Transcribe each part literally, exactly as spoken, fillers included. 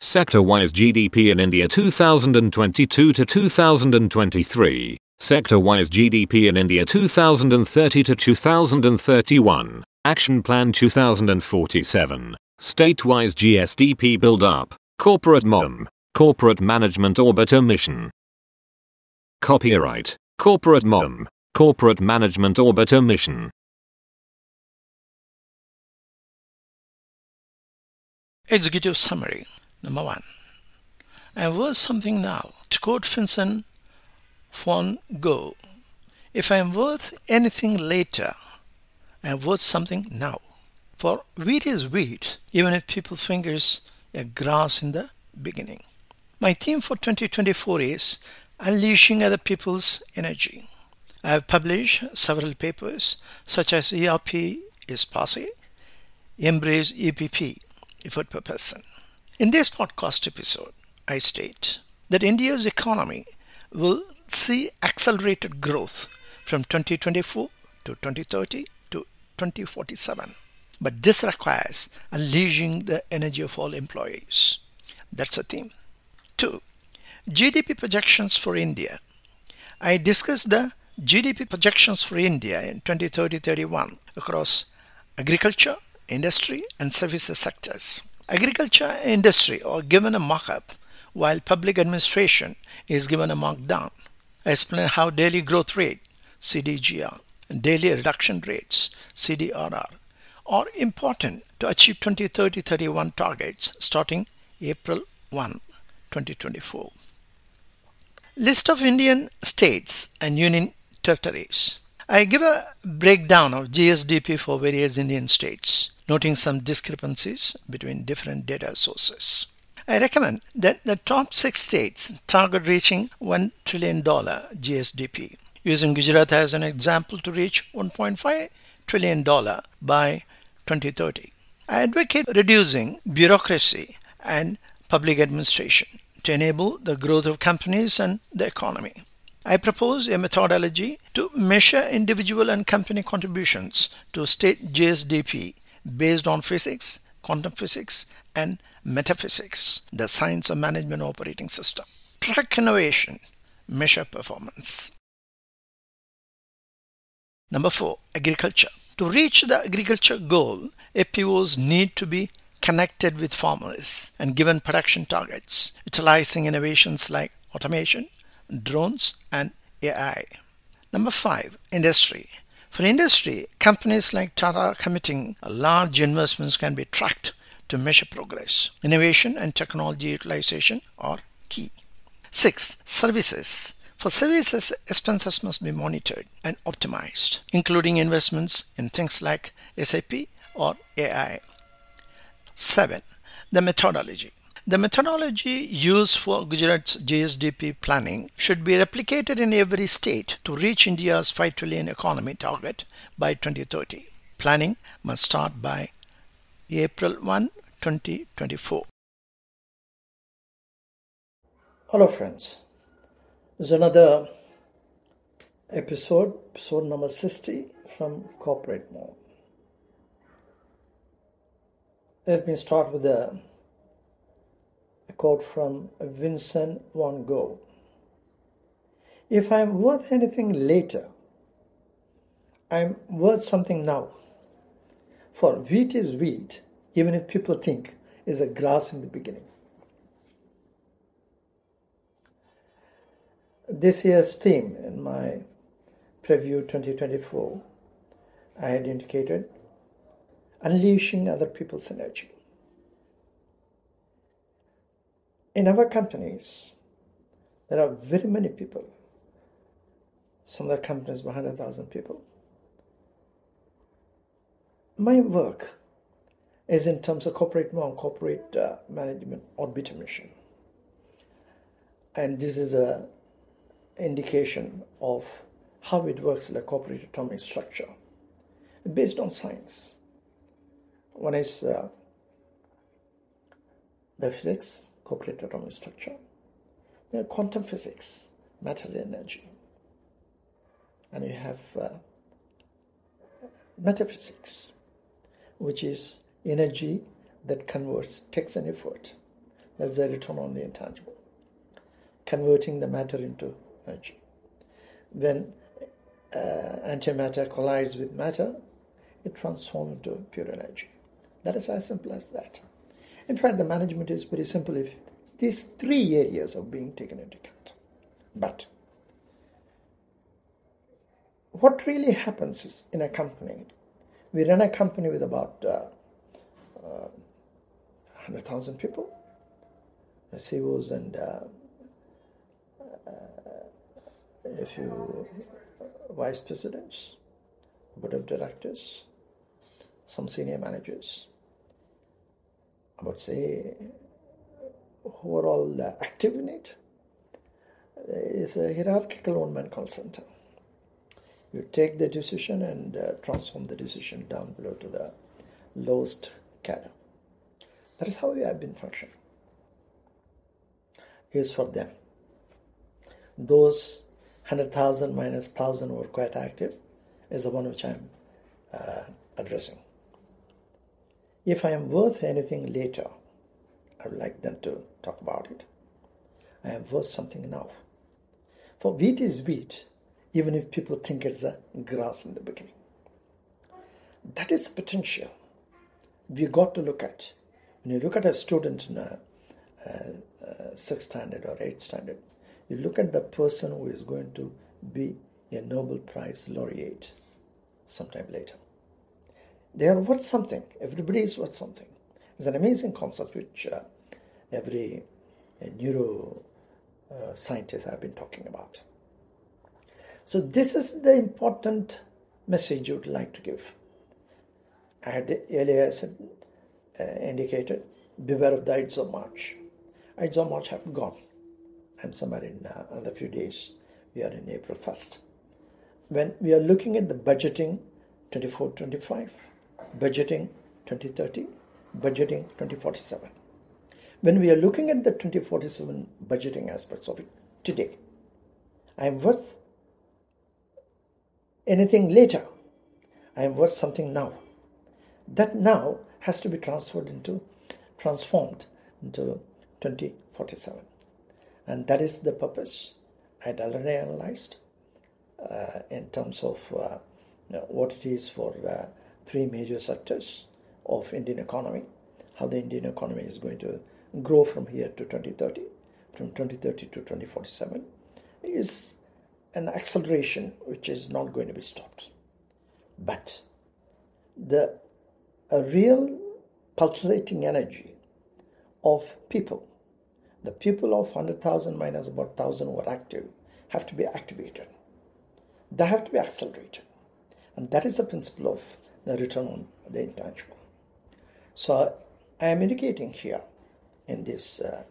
Sector-wise G D P in India two thousand twenty-two to two thousand twenty-three. Sector-wise G D P in India two thousand thirty to two thousand thirty-one. Action Plan two thousand forty-seven. State-wise G S D P build-up. Corporate M O M. Corporate Management Orbiter Mission. Copyright. Corporate M O M. Corporate Management Orbiter Mission. Executive Summary. Number one. I am worth something now. To quote Vincent van Gogh, if I am worth anything later, I am worth something now. For wheat is wheat, even if people fingers a grass in the beginning. My theme for twenty twenty-four is unleashing other people's energy. I have published several papers such as E R P is passé, Embrace E P P, effort per person. In this podcast episode, I state that India's economy will see accelerated growth from twenty twenty-four to twenty thirty to twenty forty-seven. But this requires unleashing the energy of all employees. That's a theme. Two. G D P projections for India. I discussed the G D P projections for India in twenty thirty to thirty-one across agriculture, industry and services sectors. Agriculture and industry are given a markup while public administration is given a markdown. I explain how daily growth rate C D G R and daily reduction rates C D R R are important to achieve twenty thirty to thirty-one targets starting April first, twenty twenty-four. List of Indian states and union territories. I give a breakdown of G S D P for various Indian states, noting some discrepancies between different data sources. I recommend that the top six states target reaching one trillion dollars G S D P, using Gujarat as an example to reach one point five trillion dollars by twenty thirty. I advocate reducing bureaucracy and public administration to enable the growth of companies and the economy. I propose a methodology to measure individual and company contributions to state G S D P based on physics, quantum physics, and metaphysics, the science of management operating system. Track innovation, measure performance. Number four, agriculture. To reach the agriculture goal, F P Os need to be connected with farmers and given production targets, utilizing innovations like automation, drones, and A I. Number five, industry. For industry, companies like Tata committing large investments can be tracked to measure progress. Innovation and technology utilization are key. Six, services. For services, expenses must be monitored and optimized, including investments in things like S A P or A I. Seven, the methodology. The methodology used for Gujarat's G S D P planning should be replicated in every state to reach India's five trillion economy target by twenty thirty. Planning must start by April first, twenty twenty-four. Hello friends, this is another episode, episode number sixty from Corporate Mode. Let me start with a, a quote from Vincent van Gogh. If I am worth anything later, I am worth something now. For wheat is wheat, even if people think is a grass in the beginning. This year's theme in my preview twenty twenty-four, I had indicated unleashing other people's energy. In our companies, there are very many people. Some of the companies one hundred thousand people. My work is in terms of corporate mom, corporate uh, management orbiter mission. And this is a indication of how it works in a corporate atomic structure based on science. One is uh, the physics, corporate atomic structure. Then quantum physics, matter energy. And you have uh, metaphysics, which is energy that converts, takes an effort. That's the return on the intangible. Converting the matter into energy. When uh, antimatter collides with matter, it transforms into pure energy. That is as simple as that. In fact, the management is very simple if these three areas are being taken into account. But what really happens is in a company, we run a company with about uh, uh, one hundred thousand people, C E Os and uh, uh, a few vice presidents, board of directors, some senior managers, about say who are all uh, active in it. It's a hierarchical one-man call center. You take the decision and uh, transform the decision down below to the lowest cadre. That is how we have been functioning. Here's for them. Those one hundred thousand minus one thousand who are quite active is the one which I am uh, addressing. If I am worth anything later, I would like them to talk about it. I am worth something now. For wheat is wheat, even if people think it's a grass in the beginning. That is potential we got to look at. When you look at a student in a, a, a sixth standard or eighth standard, you look at the person who is going to be a Nobel Prize laureate sometime later. They are worth something. Everybody is worth something. It's an amazing concept which uh, every uh, neuro uh, scientist have been talking about. So this is the important message you would like to give. I had earlier said, uh, indicated, beware of the Ides of March. Ides of March have gone. I'm somewhere in uh, another few days. We are in April first. When we are looking at the budgeting twenty-four twenty-five, budgeting twenty thirty, budgeting twenty forty-seven. When we are looking at the twenty forty-seven budgeting aspects of it today, I am worth anything later. I am worth something now. That now has to be transferred into, transformed into twenty forty-seven. And that is the purpose I had already analyzed uh, in terms of uh, you know, what it is for uh, three major sectors of Indian economy, how the Indian economy is going to grow from here to twenty thirty, from twenty thirty to twenty forty-seven, is an acceleration which is not going to be stopped. But the a real pulsating energy of people, the people of one hundred thousand minus about one thousand who are active, have to be activated. They have to be accelerated. And that is the principle of the return on the intangible. So I am indicating here in this uh,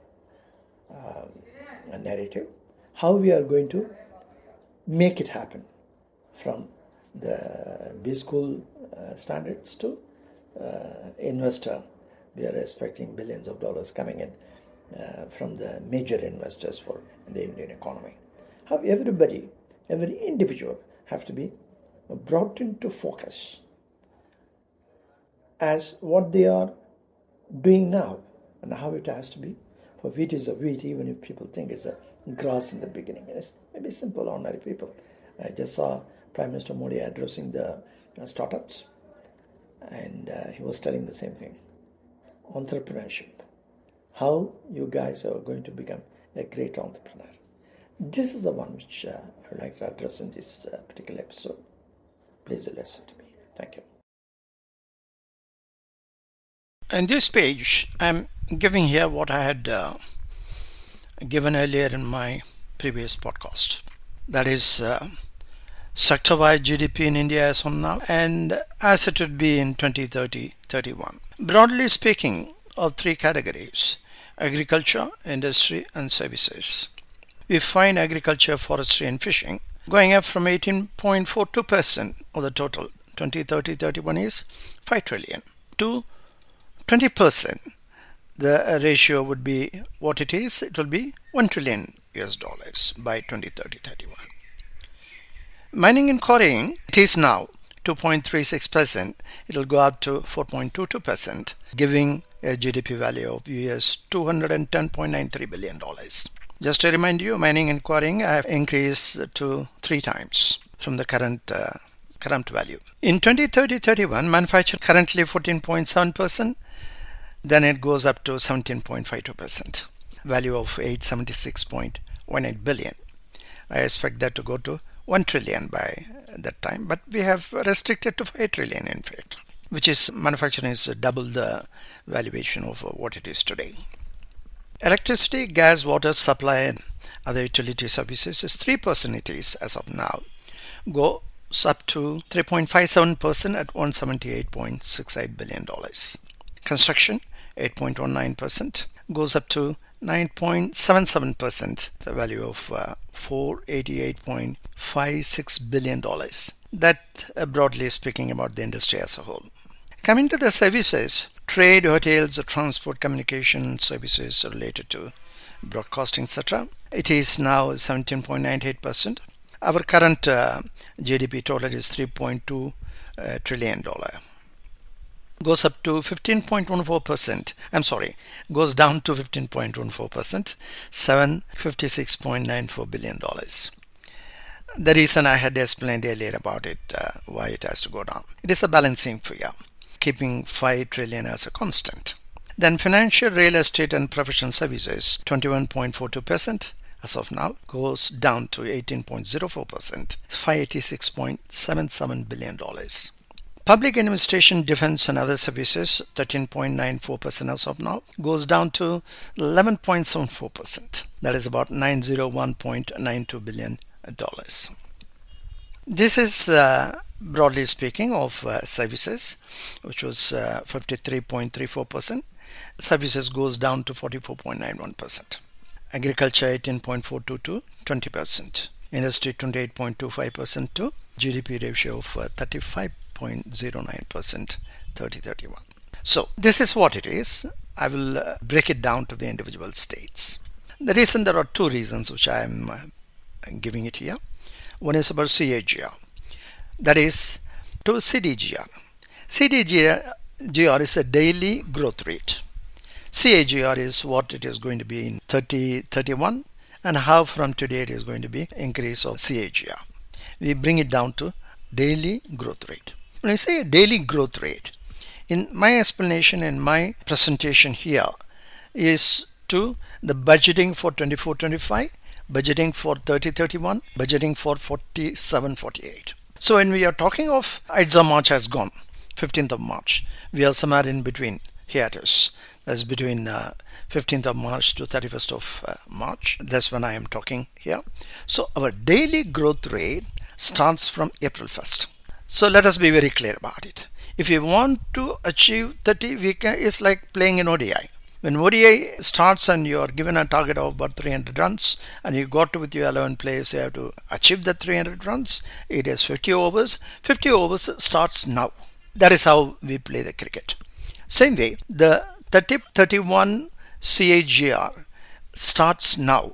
um, narrative how we are going to make it happen from the B school uh, standards to uh, investor. We are expecting billions of dollars coming in uh, from the major investors for the Indian economy. How everybody, every individual have to be brought into focus as what they are doing now and how it has to be. For wheat is a wheat, even if people think it's a grass in the beginning. It's maybe simple, ordinary people. I just saw Prime Minister Modi addressing the uh, startups, and uh, he was telling the same thing. Entrepreneurship. How you guys are going to become a great entrepreneur. This is the one which uh, I would like to address in this uh, particular episode. Please listen to me. Thank you. In this page, I'm giving here what I had uh, given earlier in my previous podcast. That is uh, sector-wise G D P in India as on now and as it would be in twenty thirty to thirty-one. Broadly speaking, of three categories: agriculture, industry and services. We find agriculture, forestry and fishing going up from eighteen point four two percent of the total twenty thirty to thirty-one is five trillion to twenty percent. The ratio would be what it is. It will be one trillion U S dollars by twenty thirty to thirty-one. Mining and quarrying, it is now two point three six percent. It will go up to four point two two percent, giving a G D P value of U S two hundred ten point nine three billion dollars. Just to remind you, mining and quarrying have increased to three times from the current uh, current value. In twenty thirty thirty-one, manufacturing currently fourteen point seven percent, then it goes up to seventeen point five two percent, value of eight hundred seventy-six point one eight billion. I expect that to go to one trillion by that time, but we have restricted to five trillion in fact, which is manufacturing is double the valuation of what it is today. Electricity, gas, water supply and other utility services is three percent it is as of now. Goes up to three point five seven percent at one hundred seventy-eight point six eight billion dollars. Construction, eight point one nine percent, goes up to nine point seven seven percent, the value of uh, four hundred eighty-eight point five six billion dollars. That uh, broadly speaking about the industry as a whole. Coming to the services, trade, hotels, transport, communication services related to broadcasting, et cetera. It is now seventeen point nine eight percent. Our current uh, G D P total is three point two uh, trillion dollars. Goes up to fifteen point one four percent. I'm sorry, goes down to fifteen point one four percent, seven hundred fifty-six point nine four billion dollars. The reason I had explained earlier about it, uh, why it has to go down. It is a balancing figure, keeping five trillion as a constant. Then financial, real estate and professional services, twenty-one point four two percent as of now, goes down to eighteen point zero four percent, five hundred eighty-six point seven seven billion dollars. Public administration, defense and other services, thirteen point nine four percent as of now, goes down to eleven point seven four percent. That is about nine hundred one point nine two billion dollars. This is uh, broadly speaking of uh, services, which was uh, fifty-three point three four percent. Services goes down to forty-four point nine one percent. Agriculture eighteen point four two to twenty percent. Industry twenty-eight point two five percent to G D P ratio of uh, thirty-five point zero nine percent, thirty thirty-one. So this is what it is. I will uh, break it down to the individual states. The reason, there are two reasons which I am uh, giving it here. One is about C A G R, that is to C D G R. C D G R is a daily growth rate. C A G R is what it is going to be in thirty thirty-one and how from today it is going to be increase of C A G R. We bring it down to daily growth rate. When I say daily growth rate, in my explanation in my presentation here is to the budgeting for twenty-four twenty-five, budgeting for thirty thirty-one, budgeting for forty-seven forty-eight. So when we are talking of I D S A March has gone, fifteenth of March, we are somewhere in between hiatus. That's between uh, fifteenth of March to thirty-first of uh, March. That's when I am talking here. So our daily growth rate starts from April first. So let us be very clear about it. If you want to achieve thirty, we can, it's like playing an O D I. When O D I starts and you are given a target of about three hundred runs and you got to with your eleven players, you have to achieve the three hundred runs. It is fifty overs. fifty overs starts now. That is how we play the cricket. Same way, the thirty thirty-one C A G R starts now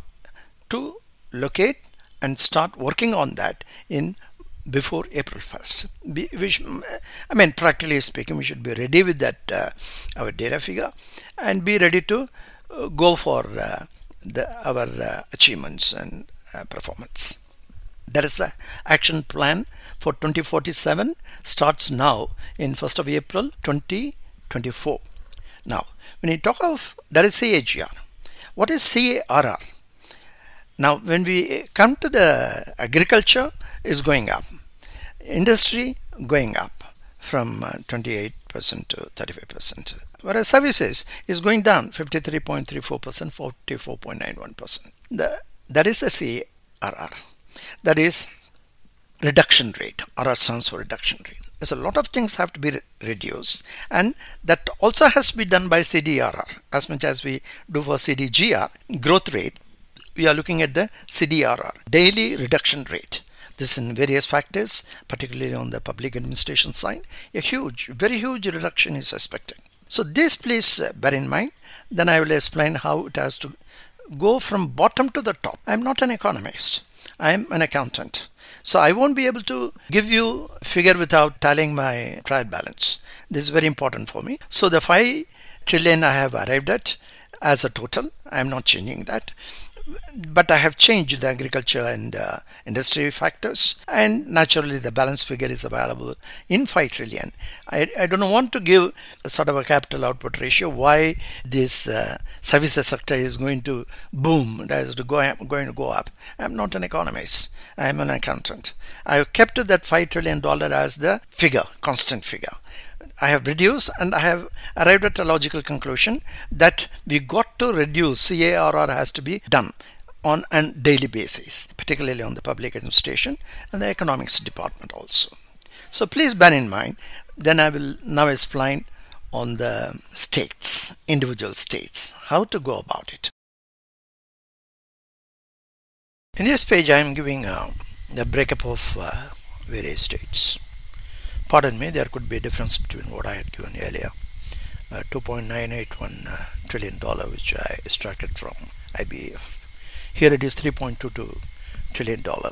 to locate and start working on that in before April first. Be, we should, I mean, practically speaking, we should be ready with that uh, our data figure and be ready to uh, go for uh, the, our uh, achievements and uh, performance. There is a action plan for twenty forty-seven starts now in first of April twenty twenty-four. Now, when you talk of, there is C A G R. What is C A R R? Now, when we come to the agriculture, is going up. Industry going up from uh, twenty-eight percent to thirty-five percent. Whereas services is going down fifty-three point three four percent, forty-four point nine one percent. The, that is the C A R R. That is reduction rate. R R stands for reduction rate. There's a lot of things have to be re reduced, and that also has to be done by C D R R. As much as we do for C D G R, growth rate, we are looking at the C D R R, daily reduction rate. This in various factors, particularly on the public administration side, a huge, very huge reduction is expected. So this please bear in mind. Then I will explain how it has to go from bottom to the top. I'm not an economist. I'm an accountant. So I won't be able to give you a figure without tallying my trial balance. This is very important for me. So the five trillion I have arrived at as a total. I am not changing that. But I have changed the agriculture and uh, industry factors, and naturally the balance figure is available in five trillion. I, I don't want to give a sort of a capital output ratio why this uh, services sector is going to boom, that is to go, going to go up. I'm not an economist, I'm an accountant. I have kept that five trillion dollar as the figure, constant figure. I have reduced and I have arrived at a logical conclusion that we got to reduce C A R R has to be done on a daily basis, particularly on the public administration and the economics department also. So please bear in mind, then I will now explain on the states, individual states, how to go about it. In this page I am giving uh, the breakup of uh, various states. Pardon me, there could be a difference between what I had given earlier, uh, two point nine eight one uh, trillion dollar, which I extracted from I B A F. Here it is three point two two trillion dollar.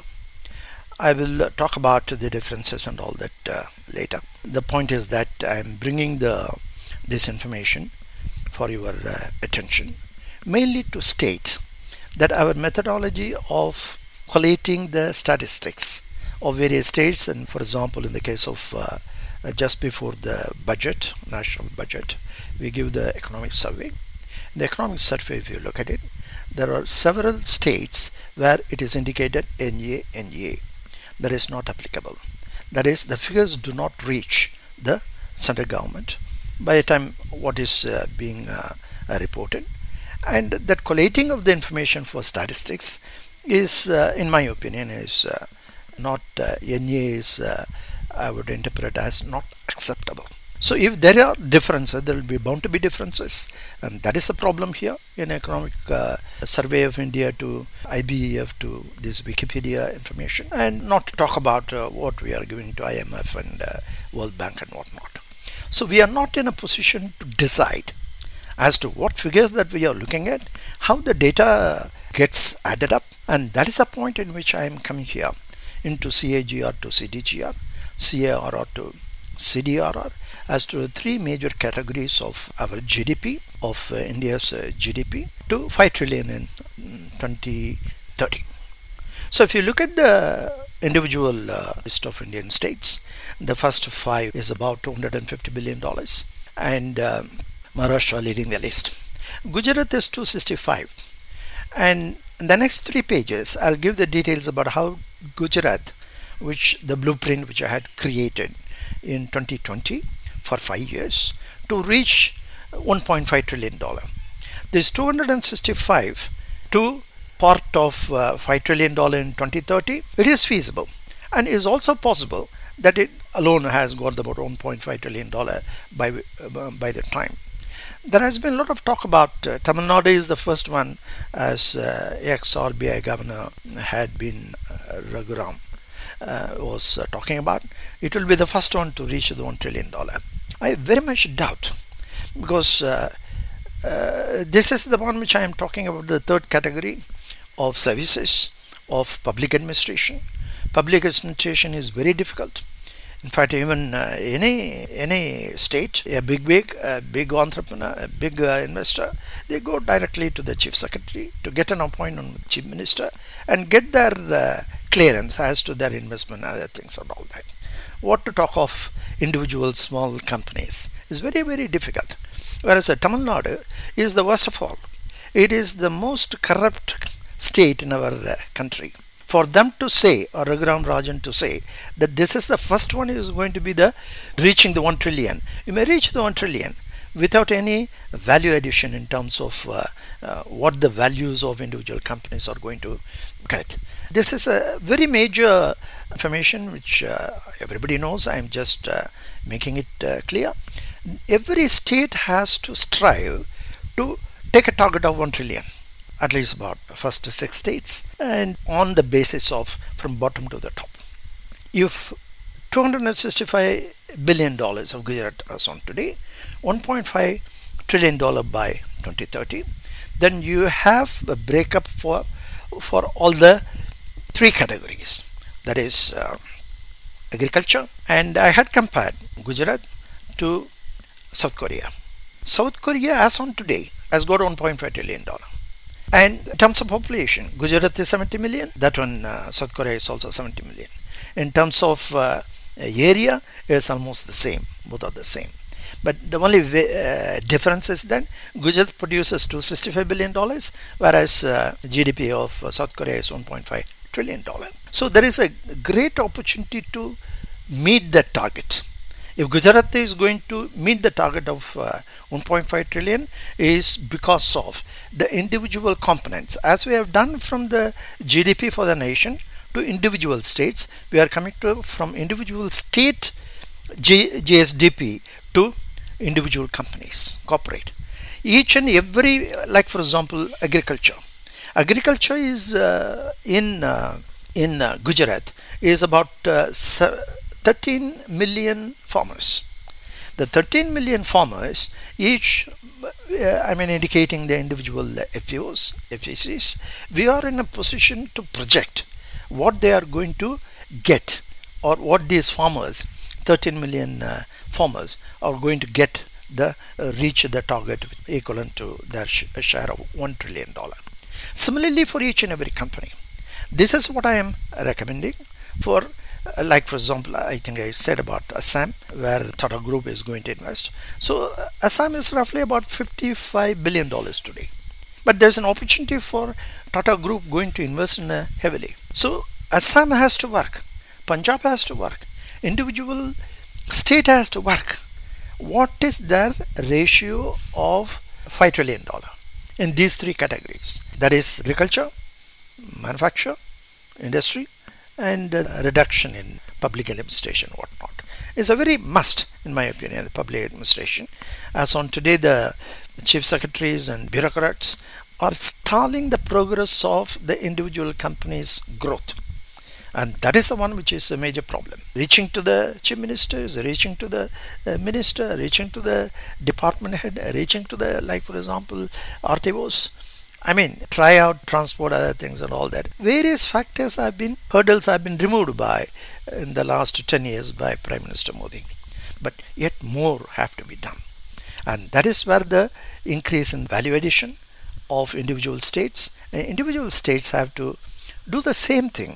I will uh, talk about the differences and all that uh, later. The point is that I am bringing the this information for your uh, attention, mainly to state that our methodology of collating the statistics of various states, and for example in the case of uh, uh, just before the budget, national budget, we give the economic survey. The economic survey, if you look at it, there are several states where it is indicated N A N A. That is not applicable. That is, the figures do not reach the central government by the time what is uh, being uh, uh, reported, and that collating of the information for statistics is uh, in my opinion is uh, not uh, N A is uh, I would interpret as not acceptable. So if there are differences, there will be bound to be differences, and that is the problem here in economic uh, survey of India to I B A F to this Wikipedia information, and not to talk about uh, what we are giving to I M F and uh, World Bank and whatnot. So we are not in a position to decide as to what figures that we are looking at, how the data gets added up, and that is the point in which I am coming here into C A G R to C D G R, C A R R to C D R R, as to the three major categories of our G D P, of uh, India's uh, G D P, to five trillion in twenty thirty. So if you look at the individual uh, list of Indian states, the first five is about two hundred fifty billion dollars, and uh, Maharashtra leading the list. Gujarat is two hundred sixty-five, and in the next three pages I'll give the details about how Gujarat, which the blueprint which I had created in twenty twenty for five years to reach one point five trillion dollar. This two hundred sixty-five to part of uh, five trillion dollar in twenty thirty, it is feasible, and is also possible that it alone has got about one point five trillion dollar by uh, by the time. There has been a lot of talk about uh, Tamil Nadu is the first one, as uh, ex-R B I governor had been uh, Raghuram uh, was uh, talking about. It will be the first one to reach the one trillion dollar. I very much doubt, because uh, uh, this is the one which I am talking about, the third category of services of public administration. Public administration is very difficult. In fact, even uh, any any state, a big big a big entrepreneur, a big uh, investor, they go directly to the chief secretary to get an appointment with the chief minister and get their uh, clearance as to their investment and other things and all that. What to talk of individual small companies is very very difficult. Whereas uh, Tamil Nadu is the worst of all. It is the most corrupt state in our uh, country. For them to say, or Raghuram Rajan to say, that this is the first one is going to be the reaching the one trillion. You may reach the one trillion without any value addition in terms of uh, uh, what the values of individual companies are going to get. This is a very major information which uh, everybody knows. I am just uh, making it uh, clear. Every state has to strive to take a target of one trillion. At least about first six states, and on the basis of from bottom to the top. If two hundred sixty-five billion dollars of Gujarat as on today, one point five trillion dollars by twenty thirty, then you have a breakup for for all the three categories. That is uh, agriculture, and I had compared Gujarat to South Korea. South Korea, as on today, has got one point five trillion dollars. And in terms of population, Gujarat is seventy million. That one, uh, South Korea is also seventy million. In terms of uh, area, it's almost the same. Both are the same. But the only uh, difference is that Gujarat produces two hundred sixty-five billion dollars, whereas uh, G D P of uh, South Korea is one point five trillion dollars. So there is a great opportunity to meet that target. If Gujarat is going to meet the target of uh, one point five trillion, is because of the individual components. As we have done from the G D P for the nation to individual states, we are coming to from individual state G- GSDP to individual companies, corporate. Each and every, like for example, agriculture. Agriculture is uh, in uh, in uh, Gujarat is about uh, thirteen million farmers. The thirteen million farmers, each, uh, I mean, indicating the individual F A Os, F A Cs, we are in a position to project what they are going to get, or what these farmers, thirteen million uh, farmers, are going to get the uh, reach the target equivalent to their sh- share of one trillion dollars. Similarly, for each and every company, this is what I am recommending for. Uh, like for example, I think I said about Assam, where Tata Group is going to invest. So uh, Assam is roughly about fifty-five billion dollars today, but there's an opportunity for Tata Group going to invest in uh, heavily. So Assam has to work, Punjab has to work, individual state has to work. What is their ratio of five trillion dollars in these three categories? That is agriculture, manufacture, industry, and uh, reduction in public administration, whatnot. Is a very must, in my opinion, the public administration. As on today, the chief secretaries and bureaucrats are stalling the progress of the individual company's growth. And that is the one which is a major problem. Reaching to the chief ministers, reaching to the uh, minister, reaching to the department head, reaching to the, like for example, R T Os. I mean, try out transport, other things and all that. Various factors have been, hurdles have been removed by, in the last ten years by Prime Minister Modi. But yet more have to be done. And that is where the increase in value addition of individual states, and individual states have to do the same thing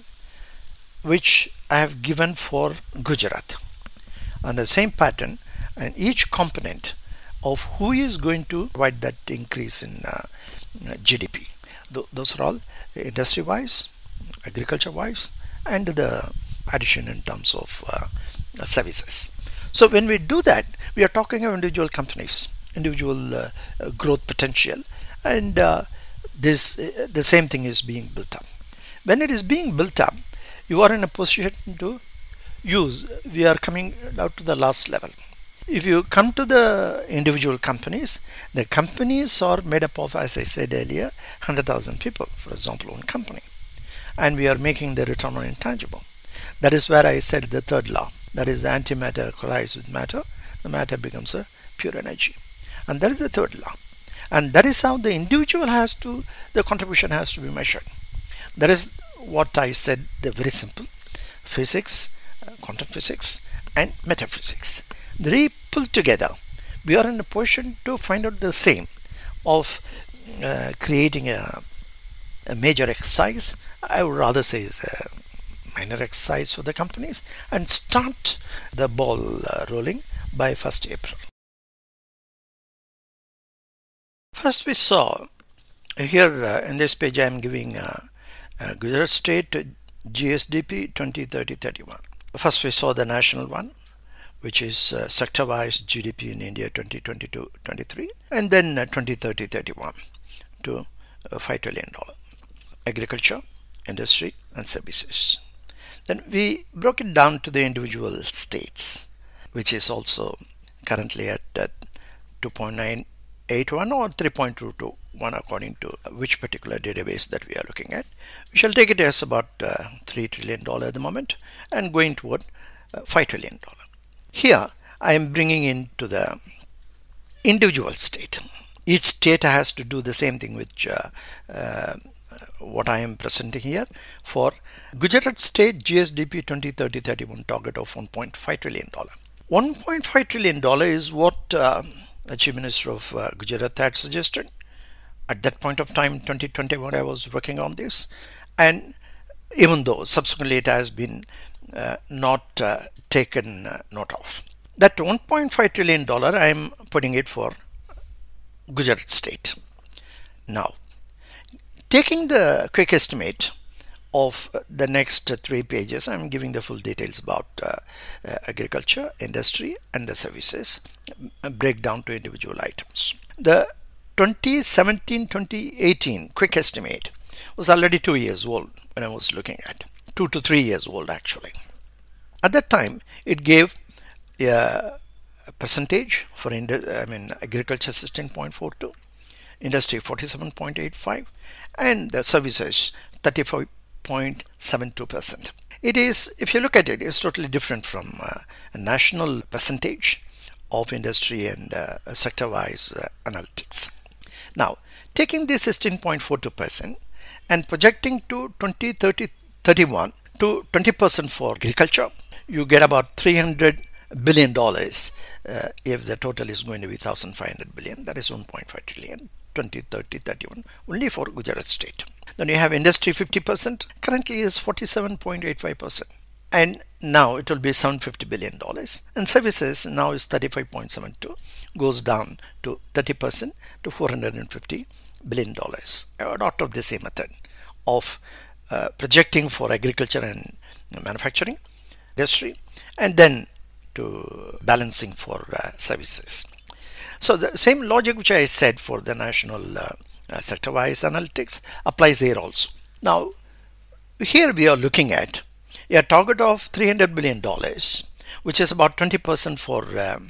which I have given for Gujarat. And the same pattern, and each component of who is going to provide that increase in uh, G D P. Th- those are all industry wise, agriculture wise, and the addition in terms of uh, services. So when we do that, we are talking of individual companies, individual uh, uh, growth potential, and uh, this uh, the same thing is being built up. When it is being built up, you are in a position to use. We are coming out to the last level. If you come to the individual companies, the companies are made up of, as I said earlier, one hundred thousand people, for example, one company. And we are making the return on intangible. That is where I said the third law. That is, antimatter collides with matter. The matter becomes a pure energy. And that is the third law. And that is how the individual has to, the contribution has to be measured. That is what I said, the very simple. Physics, uh, quantum physics, and metaphysics. Three pulled together, we are in a position to find out the same of uh, creating a, a major exercise. I would rather say is a minor exercise for the companies, and start the ball uh, rolling by first April. First we saw here uh, in this page I am giving uh, uh, Gujarat State G S D P twenty thirty thirty-one. First we saw the national one, which is uh, sector-wise G D P in India twenty twenty-two twenty-three, and then uh, twenty thirty thirty-one to uh, five trillion dollars. Agriculture, industry, and services. Then we broke it down to the individual states, which is also currently at uh, two point nine eight one or three point two two one according to which particular database that we are looking at. We shall take it as about uh, three trillion dollars at the moment and going toward uh, five trillion dollars. Here I am bringing into the individual state. Each state has to do the same thing which uh, uh, what I am presenting here. For Gujarat State G S D P twenty thirty thirty-one target of one point five trillion dollars. one point five trillion dollars is what uh, the Chief Minister of uh, Gujarat had suggested. At that point of time, twenty twenty-one, I was working on this, and even though subsequently it has been uh, not uh, taken uh, note of. That one point five trillion dollar, I am putting it for Gujarat state. Now, taking the quick estimate of the next three pages, I'm giving the full details about uh, uh, agriculture, industry, and the services, uh, break down to individual items. The twenty seventeen twenty eighteen quick estimate was already two years old when I was looking at, two to three years old actually. At that time, it gave a percentage for I mean agriculture sixteen point four two, industry forty-seven point eight five, and the services thirty-five point seven two percent. It is, if you look at it, it's totally different from uh, a national percentage of industry and uh, sector-wise uh, analytics. Now, taking this sixteen point four two percent and projecting to twenty thirty thirty-one to twenty percent for agriculture, you get about three hundred billion dollars uh, if the total is going to be one thousand five hundred billion. That is one point five trillion, twenty thirty thirty-one, only for Gujarat state. Then you have industry fifty percent, currently is forty-seven point eight five percent, and now it will be seven hundred fifty billion dollars, and services now is thirty-five point seven two, goes down to thirty percent to four hundred fifty billion dollars. Out of the same method of uh, projecting for agriculture and manufacturing, industry, and then to balancing for uh, services. So the same logic which I said for the national uh, uh, sector-wise analytics applies here also. Now, here we are looking at a target of three hundred billion dollars, which is about twenty percent for um,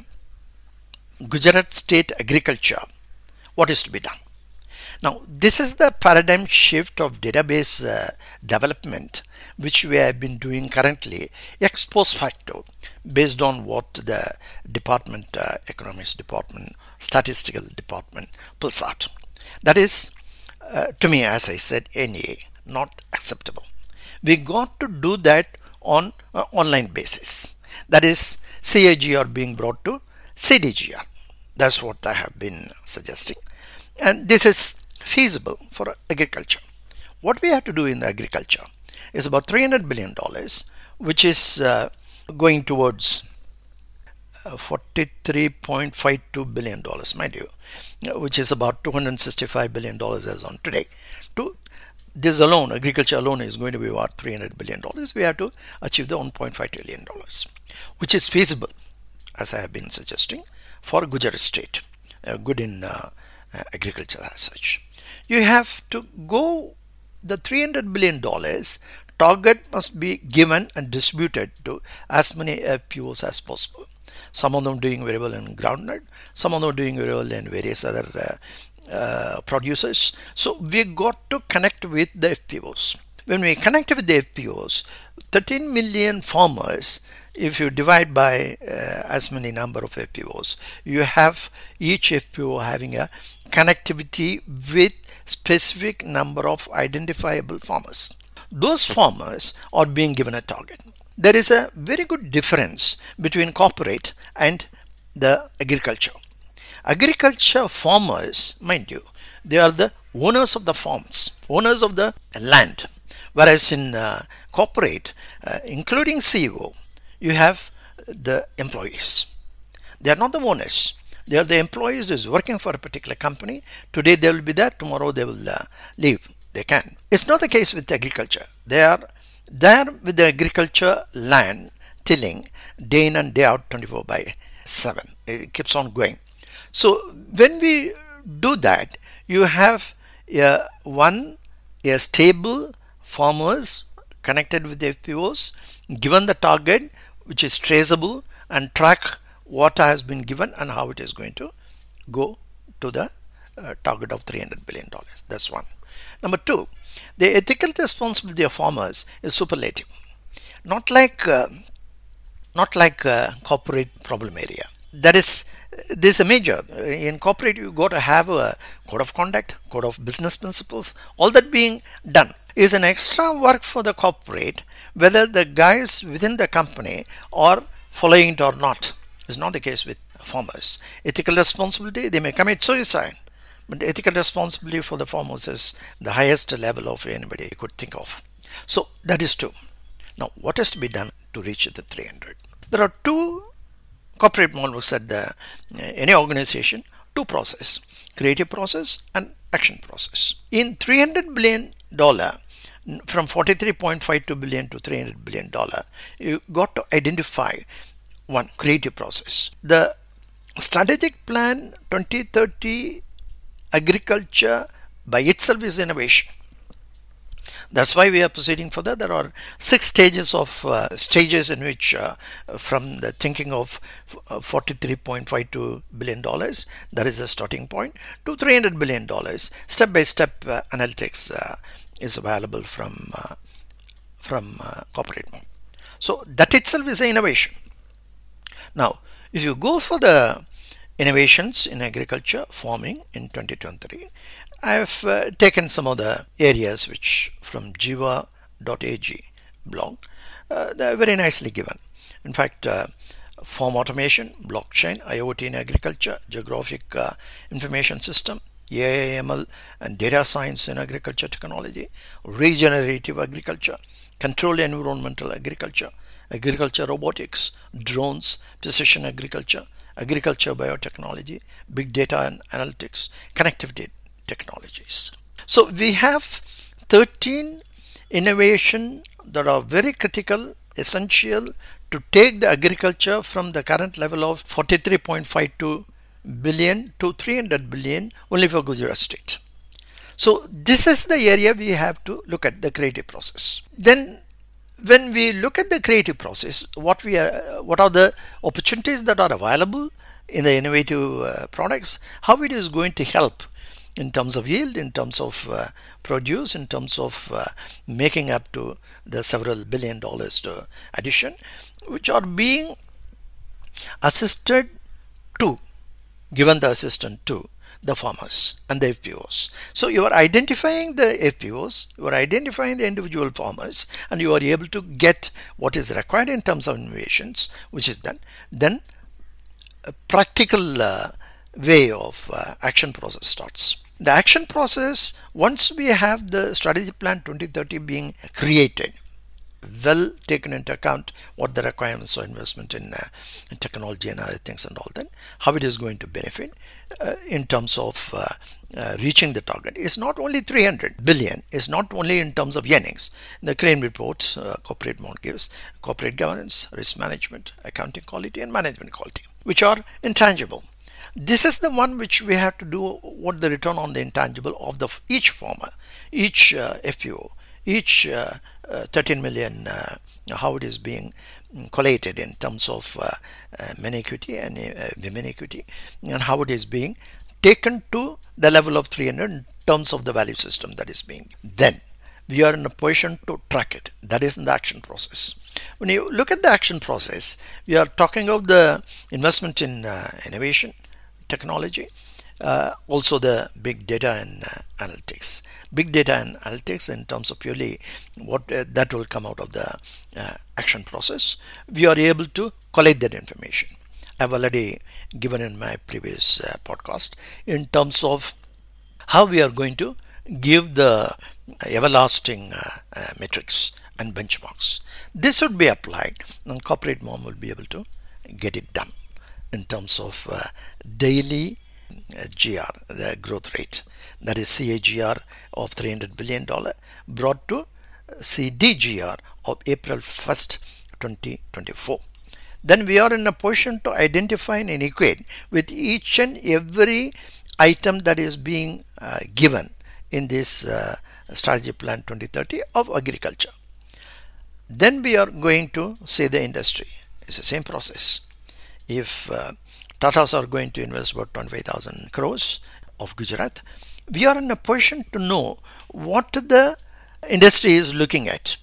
Gujarat state agriculture. What is to be done? Now, this is the paradigm shift of database uh, development, which we have been doing currently ex post facto, based on what the department, uh, economics department, statistical department pulls out. That is, uh, to me, as I said, N E A, not acceptable. We got to do that on an online basis. That is, C A G R being brought to C D G R. That's what I have been suggesting. And this is feasible for agriculture. What we have to do in the agriculture is about three hundred billion dollars, which is uh, going towards uh, forty-three point five two billion dollars, mind you, which is about two hundred sixty-five billion dollars as on today. To this alone, agriculture alone is going to be about three hundred billion dollars. We have to achieve the one point five trillion dollars, which is feasible, as I have been suggesting, for Gujarat state, uh, good in uh, uh, agriculture as such. You have to go, the three hundred billion dollars target must be given and distributed to as many F P Os as possible. Some of them doing very well in groundnut, some of them doing very well in various other uh, uh, producers. So we got to connect with the F P Os. When we connect with the F P Os, thirteen million farmers, if you divide by uh, as many number of F P Os, you have each F P O having a connectivity with specific number of identifiable farmers. Those farmers are being given a target. There is a very good difference between corporate and the agriculture. Agriculture farmers, mind you, they are the owners of the farms, owners of the land. Whereas in uh, corporate, uh, including C E O, you have the employees. They are not the owners. They are the employees who is working for a particular company. Today they will be there, tomorrow they will uh, leave. They can. It's not the case with agriculture. They are there with the agriculture land tilling day in and day out, twenty-four by seven. It keeps on going. So when we do that, you have a, one, a stable farmers connected with the F P Os, given the target, which is traceable, and track what has been given and how it is going to go to the uh, target of three hundred billion dollars. That's one. Number two, the ethical responsibility of farmers is superlative. Not like uh, not like uh, corporate problem area. That is, this is a major. In corporate, you got to have a code of conduct, code of business principles. All that being done is an extra work for the corporate, whether the guys within the company are following it or not. Is not the case with farmers. Ethical responsibility, they may commit suicide, but ethical responsibility for the farmers is the highest level of anybody could think of. So that is two. Now, what has to be done to reach the three hundred? There are two corporate models at the any organization, two process: creative process and action process. In three hundred billion dollar, from forty-three point five two billion to three hundred billion dollar, you got to identify one, creative process. The strategic plan twenty thirty agriculture by itself is innovation. That's why we are proceeding further. There are six stages of uh, stages in which uh, from the thinking of forty-three point five two billion dollars, that is the starting point, to three hundred billion dollars. Step by step uh, analytics uh, is available from uh, from uh, corporate mode. So that itself is an innovation. Now, if you go for the innovations in agriculture farming in twenty twenty-three, I have uh, taken some of the areas which from jiva dot a g blog, uh, they are very nicely given. In fact, uh, farm automation, blockchain, IoT in agriculture, geographic uh, information system, A I M L and data science in agriculture technology, regenerative agriculture, controlled environmental agriculture, agriculture robotics, drones, precision agriculture, agriculture biotechnology, big data and analytics, connectivity technologies. So we have thirteen innovation that are very critical, essential to take the agriculture from the current level of forty-three point five two billion to three hundred billion only for Gujarat state. So this is the area we have to look at, the creative process. Then when we look at the creative process, what we are, what are the opportunities that are available in the innovative uh, products, how it is going to help in terms of yield, in terms of uh, produce, in terms of uh, making up to the several billion dollars to addition, which are being assisted to, given the assistance to the farmers and the F P Os. So you are identifying the F P Os, you are identifying the individual farmers, and you are able to get what is required in terms of innovations, which is done. Then a practical uh, way of uh, action process starts. The action process, once we have the strategy plan twenty thirty being created, well taken into account what the requirements of investment in, uh, in technology and other things and all that, how it is going to benefit uh, in terms of uh, uh, reaching the target. It's not only three hundred billion, it's not only in terms of earnings. The Crane report, uh, corporate mode gives corporate governance, risk management, accounting quality and management quality, which are intangible. This is the one which we have to do what the return on the intangible of the each farmer, each uh, F P O, each uh, uh, thirteen million, uh, how it is being collated in terms of uh, uh, men equity and uh, women equity, and how it is being taken to the level of three hundred in terms of the value system that is being. Then we are in a position to track it. That is in the action process. When you look at the action process, we are talking of the investment in uh, innovation, technology, uh, also the big data and uh, analytics. Big data and analytics in terms of purely what uh, that will come out of the uh, action process. We are able to collect that information. I've already given in my previous uh, podcast in terms of how we are going to give the everlasting uh, uh, metrics and benchmarks. This would be applied and corporate mom will be able to get it done in terms of uh, daily uh, G R, the growth rate, that is C A G R of three hundred billion dollars brought to C D G R of April first twenty twenty-four. Then we are in a position to identify and equate with each and every item that is being uh, given in this uh, strategy plan twenty thirty of agriculture. Then we are going to say the industry. It's the same process. If uh, Tatas are going to invest about twenty-five thousand crores of Gujarat, we are in a position to know what the industry is looking at.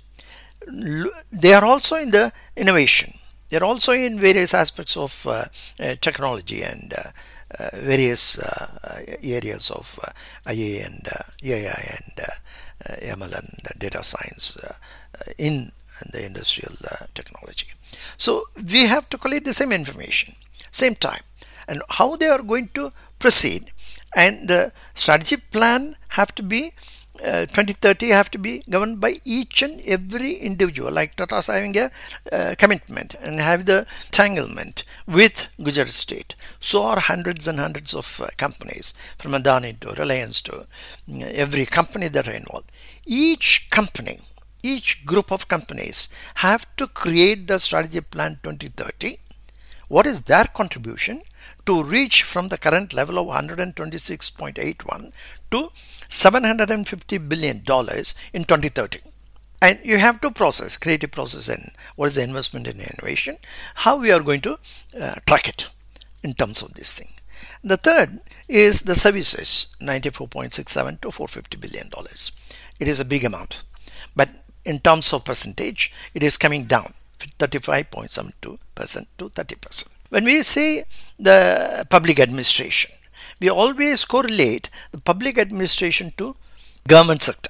They are also in the innovation. They are also in various aspects of uh, uh, technology and uh, uh, various uh, areas of uh, I A and uh, A I and uh, M L and uh, data science uh, in the industrial uh, technology. So we have to collect the same information, same time. and how they are going to proceed. And the strategy plan have to be uh, twenty thirty have to be governed by each and every individual, like Tata's having a uh, commitment and have the entanglement with Gujarat State. So are hundreds and hundreds of uh, companies, from Adani to Reliance to uh, every company that are involved. Each company, each group of companies have to create the strategy plan twenty thirty. What is their contribution to reach from the current level of one hundred twenty-six point eight one to seven hundred fifty billion dollars in twenty thirty? And you have to process, create a process in what is the investment in innovation, how we are going to uh, track it in terms of this thing. The third is the services, ninety-four point six seven to four hundred fifty billion dollars. It is a big amount, but in terms of percentage, it is coming down thirty-five point seven two percent to thirty percent. When we say the public administration, we always correlate the public administration to government sector.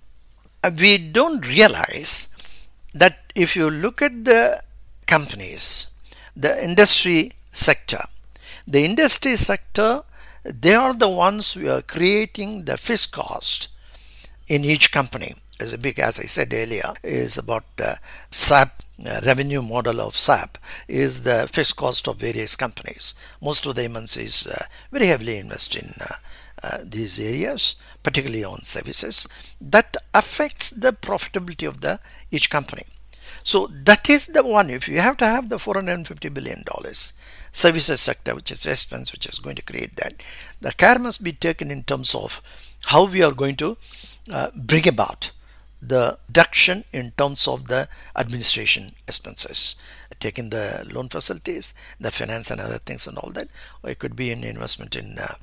We don't realize that if you look at the companies, the industry sector, the industry sector, they are the ones who are creating the fixed cost in each company. As a big, as I said earlier, is about uh, S A P, uh, revenue model of S A P is the fixed cost of various companies. Most of the M N Cs uh, very heavily invest in uh, uh, these areas, particularly on services. That affects the profitability of the each company. So that is the one. If you have to have the four hundred fifty billion dollars services sector, which is expense, which is going to create that, the care must be taken in terms of how we are going to uh, bring about the reduction in terms of the administration expenses, taking the loan facilities, the finance and other things and all that, or it could be an investment in uh,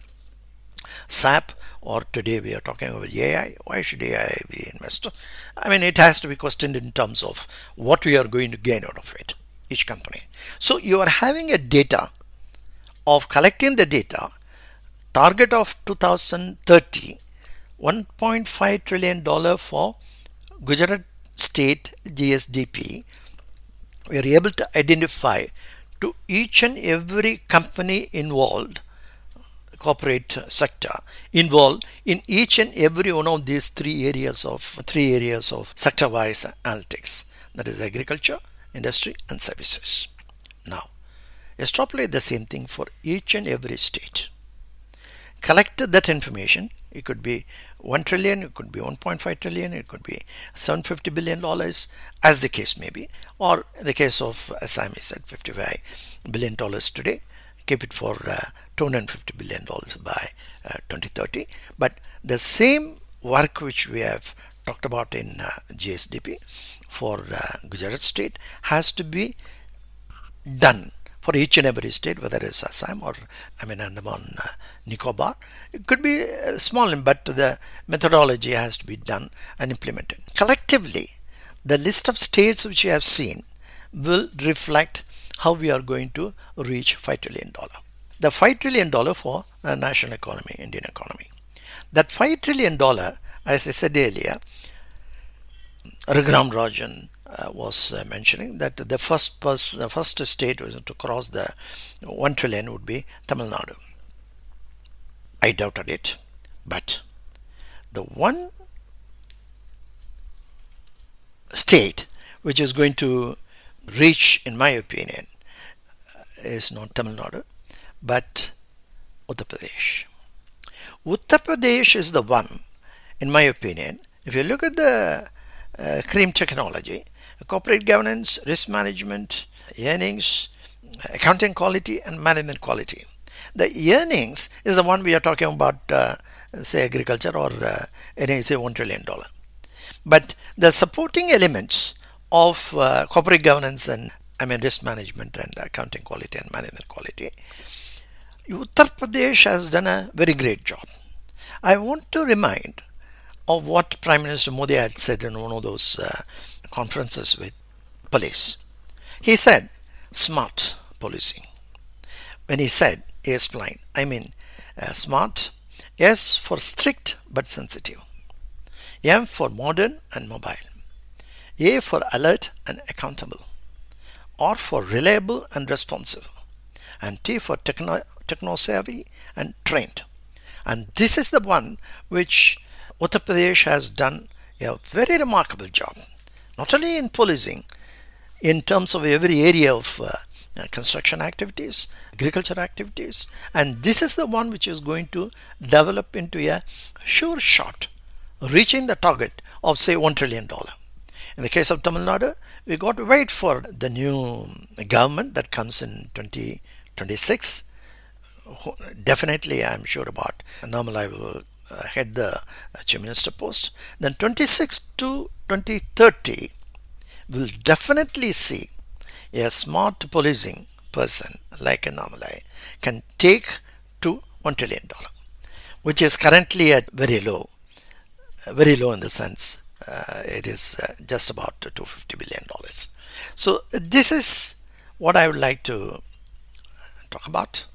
S A P, or today we are talking about A I. Why should A I be invested? I mean, it has to be questioned in terms of what we are going to gain out of it, each company. So you are having a data of collecting the data, target of two thousand thirty, one point five trillion dollars for Gujarat State G S D P. We are able to identify to each and every company involved, corporate sector involved in each and every one of these three areas of three areas of sector-wise analytics, that is agriculture, industry and services. Now extrapolate the same thing for each and every state. Collect that information. It could be one trillion, it could be one point five trillion, it could be seven hundred fifty billion dollars, as the case may be, or in the case of Assam is at fifty-five billion dollars today. Keep it for uh, two hundred fifty billion dollars by uh, twenty thirty. But the same work which we have talked about in uh, G S D P for uh, Gujarat State has to be done for each and every state, whether it's Assam or I mean Andaman, uh, Nicobar. It could be uh, small, but the methodology has to be done and implemented. Collectively, the list of states which you have seen will reflect how we are going to reach five trillion dollars. The five trillion dollars for the national economy, Indian economy. That five trillion dollars, as I said earlier, Raghuram Rajan uh, was uh, mentioning that the first pers- the first state was to cross the one trillion would be Tamil Nadu. I doubted it, but the one state which is going to reach, in my opinion, is not Tamil Nadu, but Uttar Pradesh. Uttar Pradesh is the one, in my opinion, if you look at the uh, cream technology, corporate governance, risk management, earnings, accounting quality and management quality. The earnings is the one we are talking about, uh, say agriculture or uh, say one trillion dollars. But the supporting elements of uh, corporate governance and I mean risk management and accounting quality and management quality, Uttar Pradesh has done a very great job. I want to remind of what Prime Minister Modi had said in one of those uh, conferences with police. He said smart policing. When he said, he explained, I mean uh, smart, S for strict but sensitive, M for modern and mobile, A for alert and accountable, R for reliable and responsive, and T for techno, techno-savvy and trained. And this is the one which Uttar Pradesh has done a very remarkable job, not only in policing, in terms of every area of uh, construction activities, agriculture activities, and this is the one which is going to develop into a sure shot, reaching the target of say one trillion dollars. In the case of Tamil Nadu, we got to wait for the new government that comes in twenty twenty-six. Definitely, I'm sure about Annamalai will uh, head the uh, Chief Minister post. Then twenty-six to twenty thirty will definitely see a smart policing person like Annamalai can take to one trillion dollars, which is currently at very low, very low in the sense uh, it is uh, just about two hundred fifty billion dollars. So this is what I would like to talk about.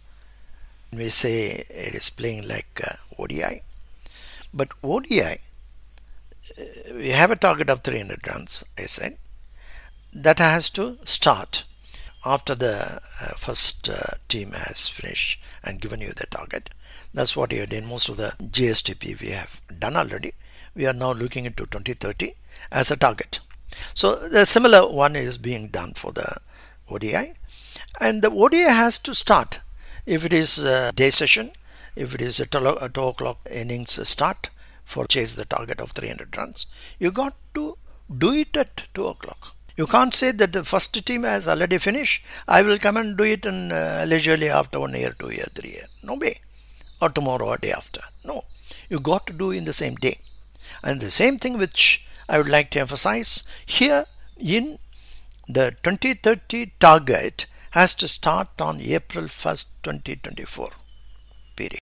We say it is playing like uh, O D I, but O D I, uh, we have a target of three hundred runs, I said. That has to start after the uh, first uh, team has finished and given you the target. That's what you did. Most of the G S T P we have done already. We are now looking into twenty thirty as a target. So the similar one is being done for the O D I, and the O D I has to start. If it is a day session, if it is a two o'clock innings start for chase the target of three hundred runs, you got to do it at two o'clock. You can't say that the first team has already finished. I will come and do it in uh, leisurely after one year, two year, three year. No way. Or tomorrow or day after. No. You got to do in the same day. And the same thing which I would like to emphasize here in the twenty thirty target has to start on April first, twenty twenty-four. Period.